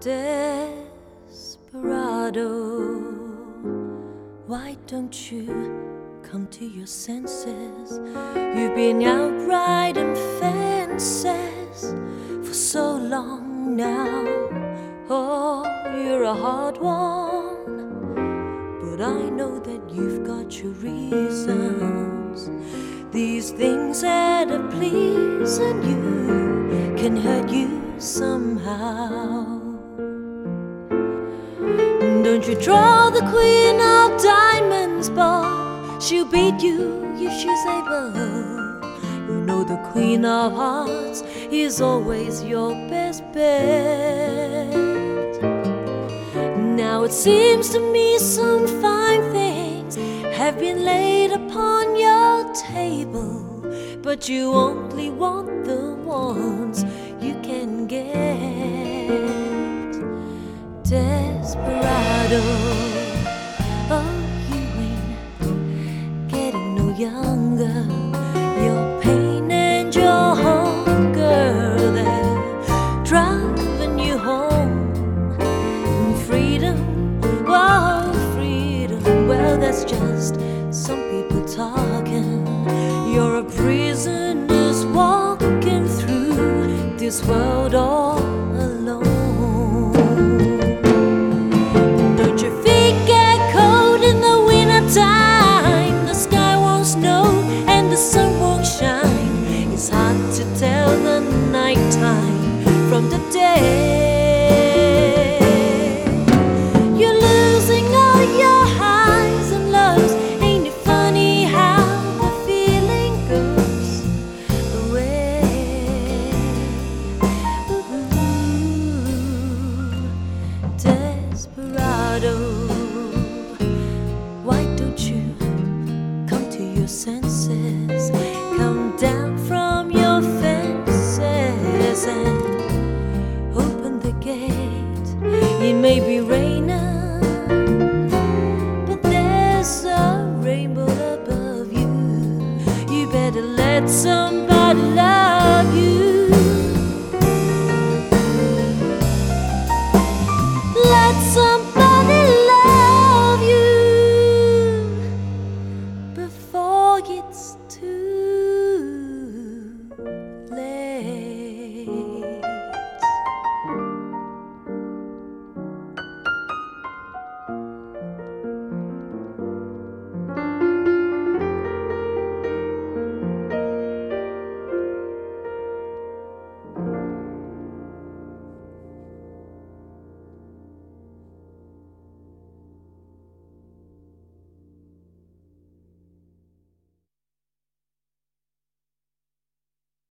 Desperado, why don't you come to your senses? You've been out riding fences for so long now. Oh, you're a hard one, but I know that you've got your reasons. These things that are pleasing you can hurt you somehow. Don't you draw the queen of diamonds, but she'll beat you if she's able. You know the queen of hearts is always your best bet. Now it seems to me some fine things have been laid upon your table, but you only want the ones you can get. Desperado, oh, you ain't getting no younger. Your pain and your hunger, they're driving you home. And freedom, oh, freedom, well, that's just some people talking. You're a prisoner walking through this world all alone. Don't your feet get cold in the winter time? The sky won't snow and the sun won't shine. It's hard to tell the nighttime from the day. You're losing all your highs and lows. Ain't it funny how the feeling goes away? Ooh, desperado, why don't you come to your senses? Come down from your fences and open the gate. It may be raining, but there's a rainbow above you. You better let some